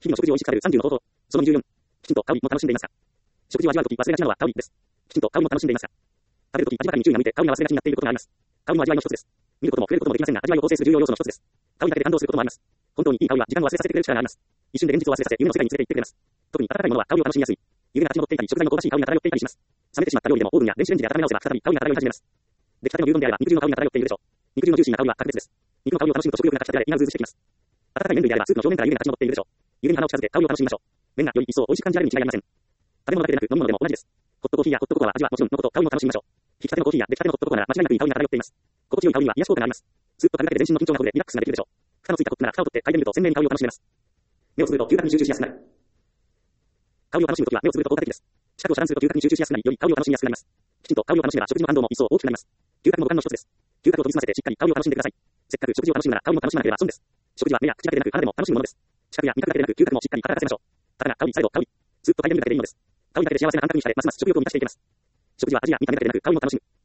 日々の食事を意識される30の方法。その24。きちんと香りも楽しんでいますか？食事を味わうとき忘れがちなのは香りです。きちんと香りも楽しんでいますか？食べるとき味ばかりに注意が向いて香りが忘れがちになっていることがあります。香りも味わいの一つです。見ることも触れることもできませんが、味わいを構成する重要要素の一つです。香りだけで感動することもあります。本当にいい香りは時間を忘れさせてくれる力があります。一瞬で現実を忘れさせ、夢の世界に連れて行ってくれます。特に温かいものは香りを楽しみやすい。湯気が立ち上っていたり、食材の香ばしい香りが漂っていたりします。冷めてしまった料理でもオーブンや電子レンジで温め直せば再び香りが漂い始めます。出来たての牛丼であれば肉汁の香りが漂っているでしょう。肉汁のジューシーな香りは格別です。肉の香りを楽しむと食欲がかき立てられ、胃がうずうずしてきます。温かい麺類であればスープの表面から湯気が立ち上っているでしょう。湯気に鼻を近づけ香りを楽しみましょう。麺がより一層美味しく感じられるに違いありません。食べ物だけでなく飲み物でも同じです。ホットコーヒーやホットココアは味はもちろんのこと香りも楽しみましょう。引きたてのコーヒーや出来たてのホットココアなら間違いなくいい香りが漂っています。心地よい香りには癒し効果があります。スーッと食べるだけで全身の緊張がほぐれリラックスができるでしょう。蓋のついたコップなら蓋を取って嗅いでみると鮮明に香りを楽しめます。目をつぶると嗅覚に集中しやすくなる。香りを楽しむときは目をつぶると効果的です。視覚を遮断すると嗅覚に集中しやすくなり、より香りを楽しみやすくなります。きちんと香りを楽しめば食事の感動も一層大きくなります。嗅覚も五感の一つです。嗅覚を研ぎ澄ませてしっかり香りを楽しんでください。せっかく食事を楽しむなら香りも楽しまなければ損です。食事は目や口だけでなく鼻でも楽しむものです。視覚や味覚だけでなく嗅覚もしっかり働かせましょう。ただ香り、再度香り。ずっと嗅いでみるだけでいいのです。香りだけで幸せな感覚にしたれ、ますます食欲を満たしていけます。食事は味や見た目だけでなく香りも楽しむ。